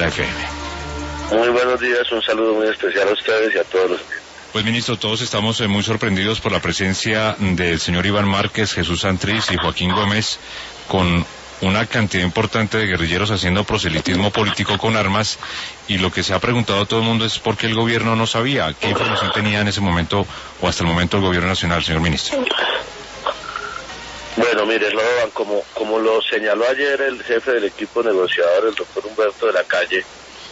la FM. Muy buenos días, un saludo muy especial a ustedes y a todos los días. Pues, ministro, todos estamos muy sorprendidos por la presencia del señor Iván Márquez, Jesús Santrich y Joaquín Gómez, con una cantidad importante de guerrilleros haciendo proselitismo político con armas, y lo que se ha preguntado todo el mundo es por qué el gobierno no sabía, qué información tenía en ese momento o hasta el momento el gobierno nacional, señor ministro. Bueno, mire, como lo señaló ayer el jefe del equipo negociador, el doctor Humberto de la Calle,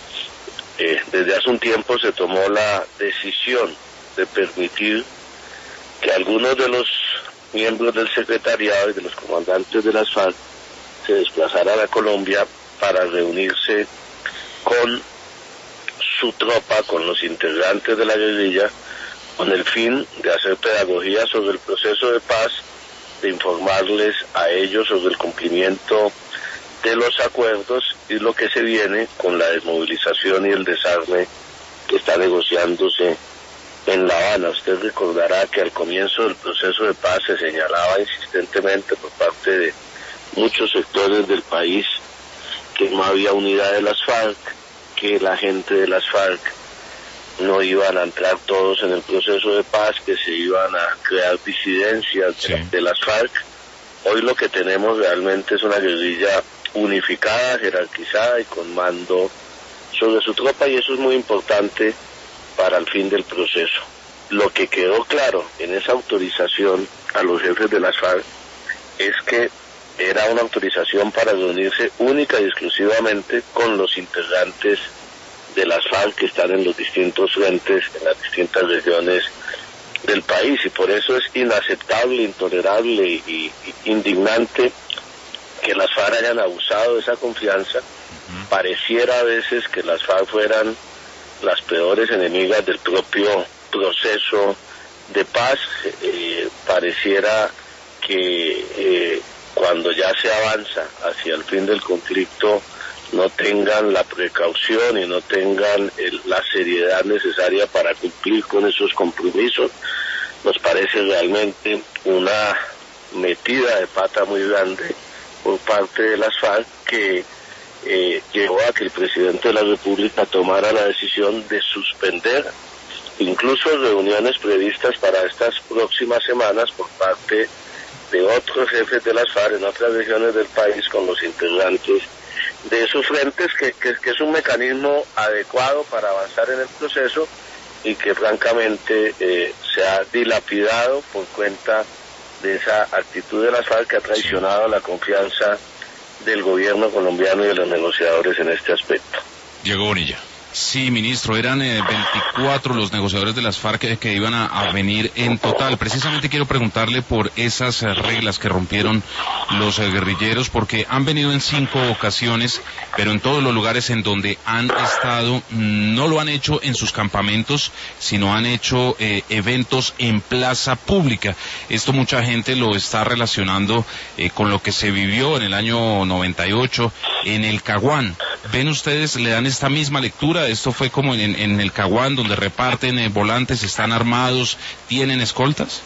desde hace un tiempo se tomó la decisión de permitir que algunos de los miembros del secretariado y de los comandantes de las FARC se desplazaran a Colombia para reunirse con su tropa, con los integrantes de la guerrilla, con el fin de hacer pedagogía sobre el proceso de paz, de informarles a ellos sobre el cumplimiento de los acuerdos y lo que se viene con la desmovilización y el desarme que está negociándose en La Habana. Usted recordará que al comienzo del proceso de paz se señalaba insistentemente por parte de muchos sectores del país que no había unidad de las FARC, que la gente de las FARC no iban a entrar todos en el proceso de paz, que se iban a crear disidencias de las FARC. Hoy lo que tenemos realmente es una guerrilla unificada, jerarquizada y con mando sobre su tropa, y eso es muy importante para el fin del proceso. Lo que quedó claro en esa autorización a los jefes de las FARC es que era una autorización para reunirse única y exclusivamente con los integrantes de las FARC que están en los distintos frentes, en las distintas regiones del país, y por eso es inaceptable, intolerable y indignante que las FARC hayan abusado de esa confianza. Pareciera a veces que las FARC fueran las peores enemigas del propio proceso de paz. Pareciera que cuando ya se avanza hacia el fin del conflicto no tengan la precaución y no tengan la seriedad necesaria para cumplir con esos compromisos. Nos parece realmente una metida de pata muy grande por parte de las FARC que llevó a que el presidente de la República tomara la decisión de suspender incluso reuniones previstas para estas próximas semanas por parte de otros jefes de las FARC en otras regiones del país con los integrantes de esos frentes, que es un mecanismo adecuado para avanzar en el proceso y que francamente se ha dilapidado por cuenta de esa actitud de las FARC que ha traicionado la confianza del gobierno colombiano y de los negociadores en este aspecto. Diego Bonilla. Sí, ministro, eran 24 los negociadores de las FARC que iban a venir en total. Precisamente quiero preguntarle por esas reglas que rompieron los guerrilleros, porque han venido en 5 ocasiones, pero en todos los lugares en donde han estado no lo han hecho en sus campamentos, sino han hecho eventos en plaza pública. Esto mucha gente lo está relacionando con lo que se vivió en el año 98 en el Caguán. ¿Ven ustedes, le dan esta misma lectura? Esto fue como en el Caguán, donde reparten volantes, están armados, tienen escoltas.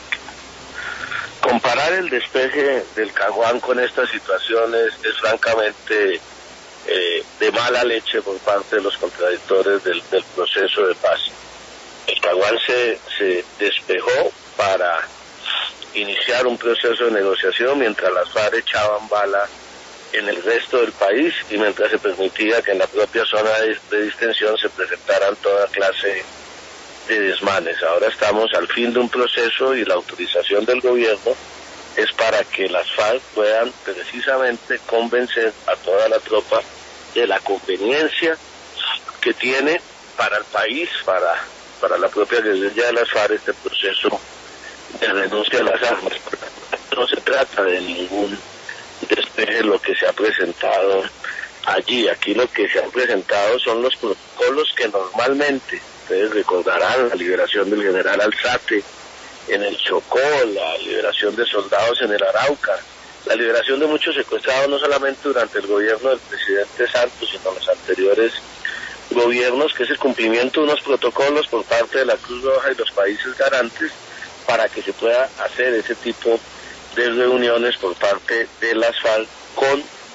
Comparar el despeje del Caguán con estas situaciones es francamente de mala leche por parte de los contradictores del proceso de paz. El Caguán se despejó para iniciar un proceso de negociación mientras las FARC echaban bala en el resto del país y mientras se permitía que en la propia zona de distensión se presentaran toda clase de desmanes. Ahora estamos al fin de un proceso y la autorización del gobierno es para que las FARC puedan precisamente convencer a toda la tropa de la conveniencia que tiene para el país, para la propia guerrilla de las FARC, este proceso de renuncia a las armas. No se trata de ningún despeje lo que se ha presentado allí. Aquí lo que se han presentado son los protocolos que normalmente, ustedes recordarán, la liberación del general Alzate en el Chocó, la liberación de soldados en el Arauca, la liberación de muchos secuestrados no solamente durante el gobierno del presidente Santos, sino en los anteriores gobiernos, que es el cumplimiento de unos protocolos por parte de la Cruz Roja y los países garantes para que se pueda hacer ese tipo de reuniones por parte de las FARC con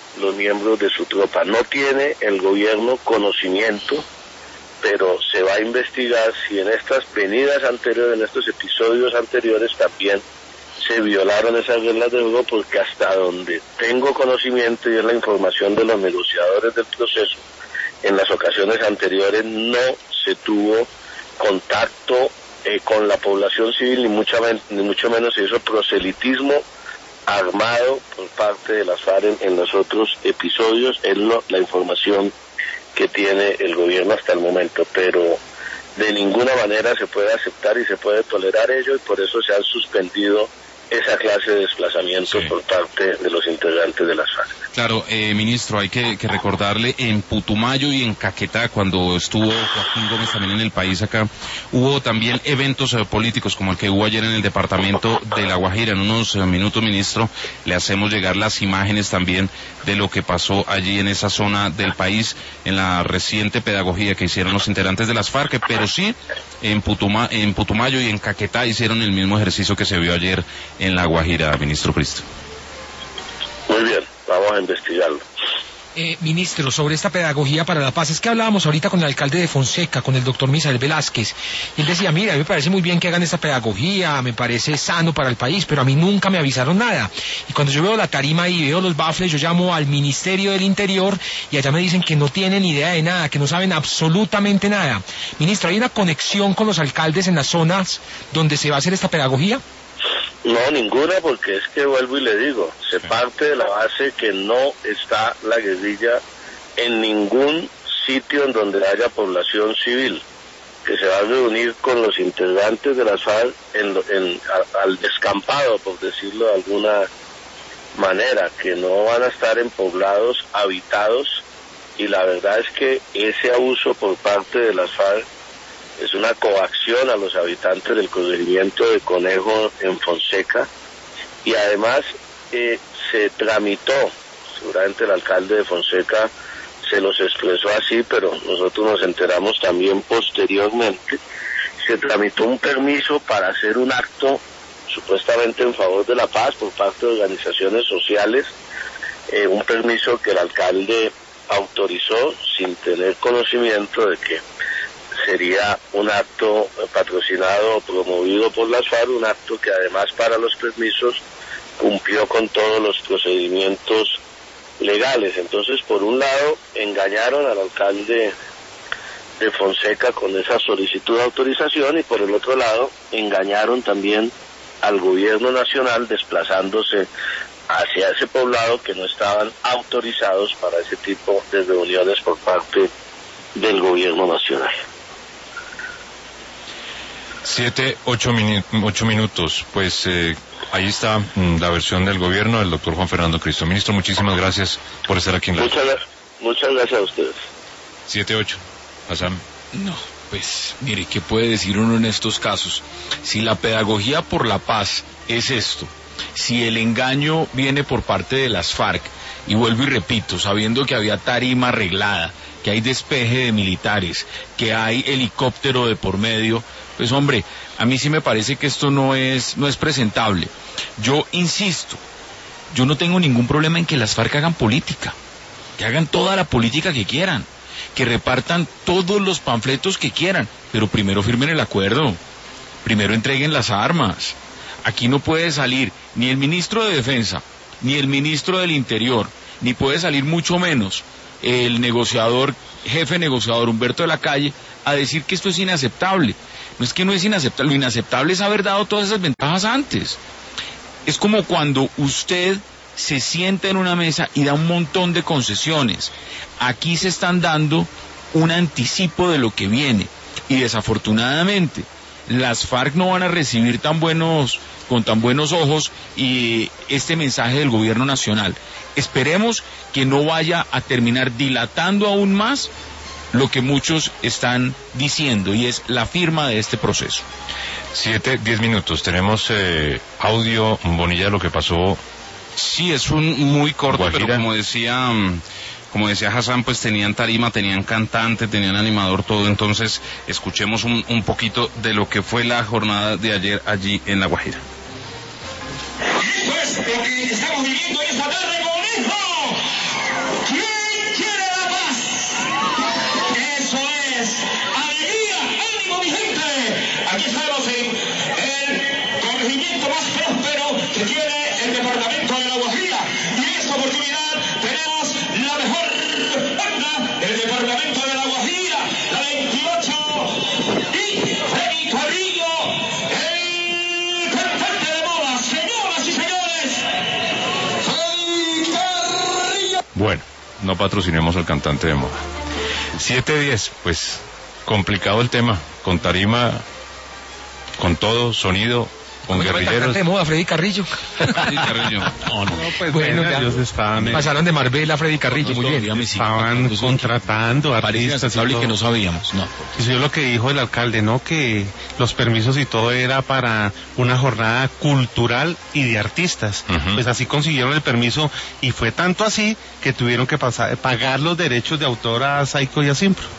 los miembros de su tropa. No tiene el gobierno conocimiento, pero se va a investigar si en estas venidas anteriores, en estos episodios anteriores también se violaron esas reglas de juego, porque hasta donde tengo conocimiento y es la información de los negociadores del proceso, en las ocasiones anteriores no se tuvo contacto con la población civil, ni mucho menos se hizo proselitismo armado por parte de las FARC en los otros episodios. Es la información que tiene el gobierno hasta el momento, pero de ninguna manera se puede aceptar y se puede tolerar ello, y por eso se han suspendido esa clase de desplazamiento por parte de los integrantes de las FARC. Claro, ministro, hay que recordarle, en Putumayo y en Caquetá, cuando estuvo Joaquín Gómez también en el país acá, hubo también eventos políticos como el que hubo ayer en el departamento de La Guajira. En unos minutos, ministro, le hacemos llegar las imágenes también de lo que pasó allí en esa zona del país, en la reciente pedagogía que hicieron los integrantes de las FARC, pero sí, en Putumayo y en Caquetá hicieron el mismo ejercicio que se vio ayer en La Guajira, ministro Cristo. Muy bien, vamos a investigarlo. Ministro, sobre esta pedagogía para la paz, es que hablábamos ahorita con el alcalde de Fonseca, con el doctor Misael Velázquez, y él decía, mira, a mí me parece muy bien que hagan esta pedagogía, me parece sano para el país, pero a mí nunca me avisaron nada. Y cuando yo veo la tarima y veo los bafles, yo llamo al Ministerio del Interior y allá me dicen que no tienen idea de nada, que no saben absolutamente nada. Ministro, ¿hay una conexión con los alcaldes en las zonas donde se va a hacer esta pedagogía? No, ninguna, porque es que vuelvo y le digo, se parte de la base que no está la guerrilla en ningún sitio en donde haya población civil, que se va a reunir con los integrantes de las FARC al descampado, por decirlo de alguna manera, que no van a estar en poblados habitados, y la verdad es que ese abuso por parte de las FARC es una coacción a los habitantes del corregimiento de Conejo en Fonseca, y además se tramitó, seguramente el alcalde de Fonseca se los expresó así, pero nosotros nos enteramos también posteriormente, se tramitó un permiso para hacer un acto supuestamente en favor de la paz por parte de organizaciones sociales, un permiso que el alcalde autorizó sin tener conocimiento de que sería un acto patrocinado o promovido por las FARC, un acto que además para los permisos cumplió con todos los procedimientos legales. Entonces, por un lado, engañaron al alcalde de Fonseca con esa solicitud de autorización, y por el otro lado, engañaron también al gobierno nacional desplazándose hacia ese poblado que no estaban autorizados para ese tipo de reuniones por parte del gobierno nacional. 8 minutos, pues ahí está la versión del gobierno del doctor Juan Fernando Cristo. Ministro, muchísimas gracias por estar aquí en la... Muchas gracias a ustedes. 7-8, Hassan. No, pues mire, ¿qué puede decir uno en estos casos? Si la pedagogía por la paz es esto, si el engaño viene por parte de las FARC, y vuelvo y repito, sabiendo que había tarima arreglada, que hay despeje de militares, que hay helicóptero de por medio, pues hombre, a mí sí me parece que esto no es presentable. Yo insisto, yo no tengo ningún problema en que las FARC hagan política, que hagan toda la política que quieran, que repartan todos los panfletos que quieran, pero primero firmen el acuerdo, primero entreguen las armas. Aquí no puede salir ni el ministro de Defensa, ni el ministro del Interior, ni puede salir mucho menos el negociador, jefe negociador Humberto de la Calle, a decir que esto es inaceptable. No es que no es inaceptable, lo inaceptable es haber dado todas esas ventajas antes. Es como cuando usted se sienta en una mesa y da un montón de concesiones. Aquí se están dando un anticipo de lo que viene, y desafortunadamente las FARC no van a recibir con tan buenos ojos y este mensaje del gobierno nacional. Esperemos que no vaya a terminar dilatando aún más lo que muchos están diciendo, y es la firma de este proceso. 7-10 minutos, tenemos audio, Bonilla, de lo que pasó. Sí, es un muy corto, Guajira. pero como decía Hassan, pues tenían tarima, tenían cantante, tenían animador, todo. Entonces escuchemos un poquito de lo que fue la jornada de ayer allí en La Guajira. Pues lo que estamos viviendo esta tarde, Conejo. no patrocinemos al cantante de moda. 7:10, pues complicado el tema, con tarima, con todo, sonido, con guerrilleros. De moda, Freddy Carrillo. Freddy Carrillo. No, pues Bueno, venga, ya ellos estaban, pasaron de Marvel a Freddy Carrillo, muy bien. estaban contratando Parece artistas y aceptable todo. que no sabíamos, no. Eso es lo que dijo el alcalde, ¿no? Que los permisos y todo era para una jornada cultural y de artistas. Ujú. Pues así consiguieron el permiso y fue tanto así que tuvieron que pagar los derechos de autor a Saico y a Simpro.